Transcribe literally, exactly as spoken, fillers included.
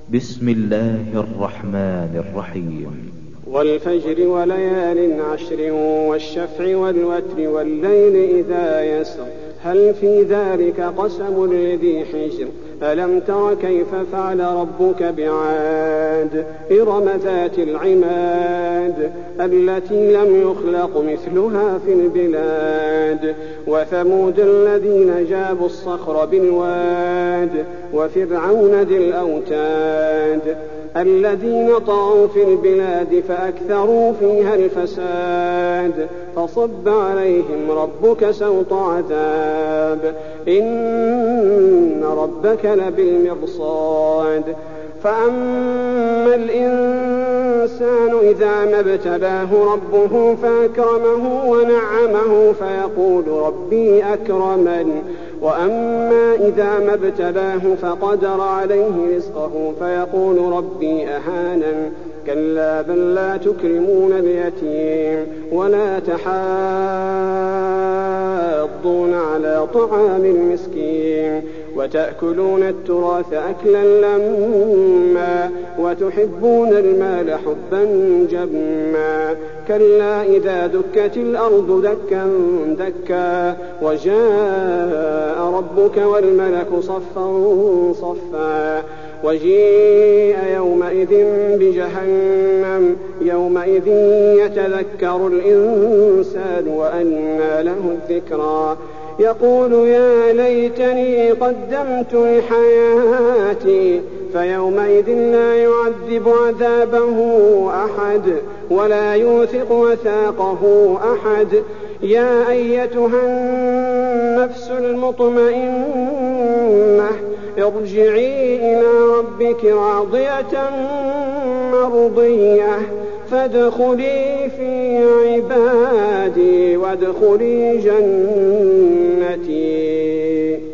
بسم الله الرحمن الرحيم. والفجر وليال عشر والشفع والوتر والليل إذا يسر هل في ذلك قسم لذي حجر ألم تر كيف فعل ربك بعاد إرم ذات العماد التي لم يخلق مثلها في البلاد وثمود الذين جابوا الصخر بالواد وفرعون ذي الأوتاد الذين طغوا في البلاد فأكثروا فيها الفساد فصب عليهم ربك سوط عذاب إن ربك لبالمرصاد فأما الإنسان إذا ما ابتلاه ربه فأكرمه ونعمه فيقول ربي أكرمن وأما إذا ما ابتلاه فقدر عليه رزقه فيقول ربي أهانن كلا بل لا تكرمون اليتيم ولا تحاضون على طعام المسكين وتأكلون التراث أكلا لما وتحبون المال حبا جما كلا إذا دكت الأرض دكا دكا وجاء ربك والملك صفا صفا وجيء يومئذ بجهنم يومئذ يتذكر الإنسان وأنى له الذكرى يقول يا ليتني قدمت لحياتي فيومئذ لا يعذب عذابه أحد ولا يوثق وثاقه أحد يا أيتها النفس المطمئنة ارجعي إلى ربك راضية مرضية فادخلي في عبادي وادخلي جنتي.